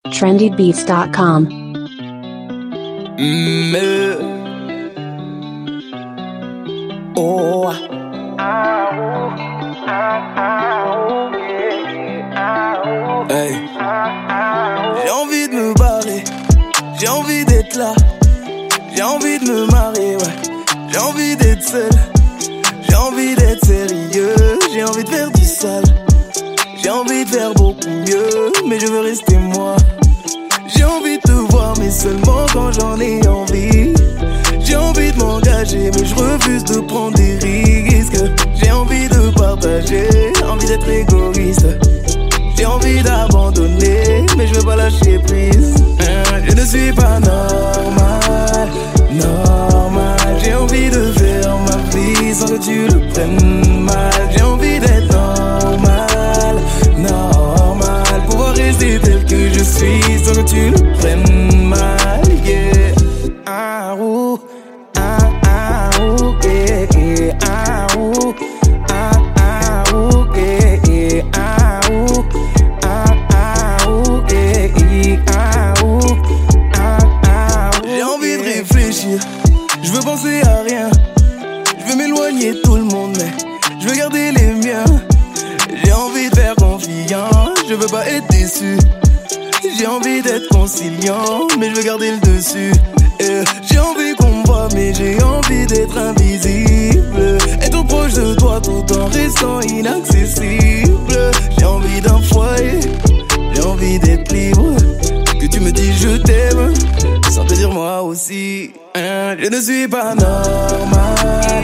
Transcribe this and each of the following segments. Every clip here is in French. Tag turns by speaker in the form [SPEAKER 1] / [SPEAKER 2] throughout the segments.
[SPEAKER 1] trendybeats.com.
[SPEAKER 2] Oh. Hey. J'ai envie de me barrer, j'ai envie d'être là, j'ai envie de me marier, ouais. J'ai envie d'être seul, j'ai envie d'être sérieux, j'ai envie de faire du sale, j'ai envie de faire beaucoup mieux, mais je veux rester moi. J'ai envie de te voir, mais seulement quand j'en ai envie. J'ai envie de m'engager, mais je refuse de prendre des risques. J'ai envie de partager, envie d'être égoïste. J'ai envie d'abandonner, mais je veux pas lâcher prise. Je ne suis pas normal, normal. J'ai envie de faire ma vie sans que tu le prennes mal. J'ai envie d'être normal, normal. Pouvoir rester tel que je suis sans que tu le prennes mal, yeah. Ah, ouh, ah, ah, ouh, yeah, yeah. Ah, ouh, ah, ah, ouh, yeah, yeah. Ah, ouh, ah, ah, ouh, yeah, yeah. Ah, ouh, ah, ah, ouh. J'ai envie de réfléchir, je veux penser à rien. Je veux m'éloigner de tout le monde, mais je veux garder les miens. J'ai envie de faire confiance, je veux pas être déçu. J'ai envie d'être conciliant, mais je veux garder le dessus. J'ai envie qu'on me voit, mais j'ai envie d'être invisible. Être proche de toi tout en restant inaccessible. J'ai envie d'un foyer, j'ai envie d'être libre. Que tu me dis je t'aime, sans te dire moi aussi. Je ne suis pas normal,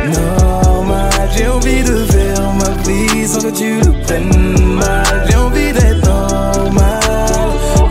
[SPEAKER 2] normal. J'ai envie de faire ma vie sans que tu le prennes mal. J'ai envie d'être normal,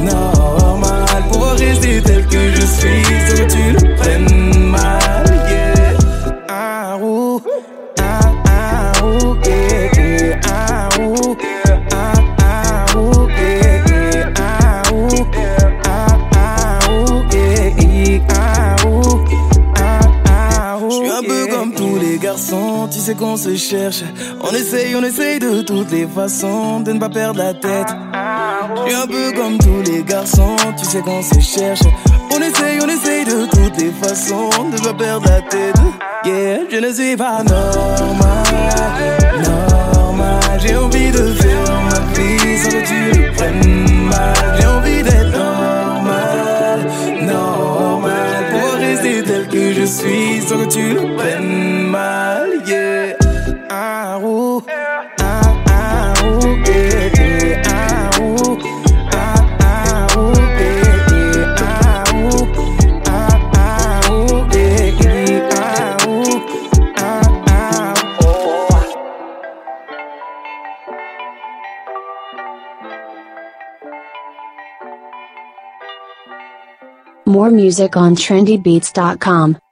[SPEAKER 2] normal. Pouvoir rester tel que je suis sans que tu le prennes mal, yeah. Ah, ouh, ah, ah, ouh, yeah, yeah. Ah, ouh, ah, ah, ouh, yeah, yeah. Ah, ouh, ah, ah, ouh, yeah, yeah. Ah, ouh, ah, ah, ouh. Je suis un peu comme tous les garçons, tu sais qu'on se cherche. On essaye de toutes les façons de ne pas perdre la tête. Je suis un peu comme tous les garçons, tu sais qu'on se cherche. On essaye de toutes les façons de ne pas perdre la tête. Yeah, je ne suis pas normal, normal. J'ai envie de faire ma vie sans que tu le prennes mal. J'ai envie d'être normal, normal. Pour rester tel que je suis sans que tu le prennes mal, yeah. Ah, ouh, ah, ah, ouh, yeah, yeah. Ah, ouh, ah, ah, ouh, yeah, yeah. Ah, ouh, ah, ah, ouh, yeah, yeah. Ah, ouh, ah, ah, oh.
[SPEAKER 1] More music on trendybeats.com.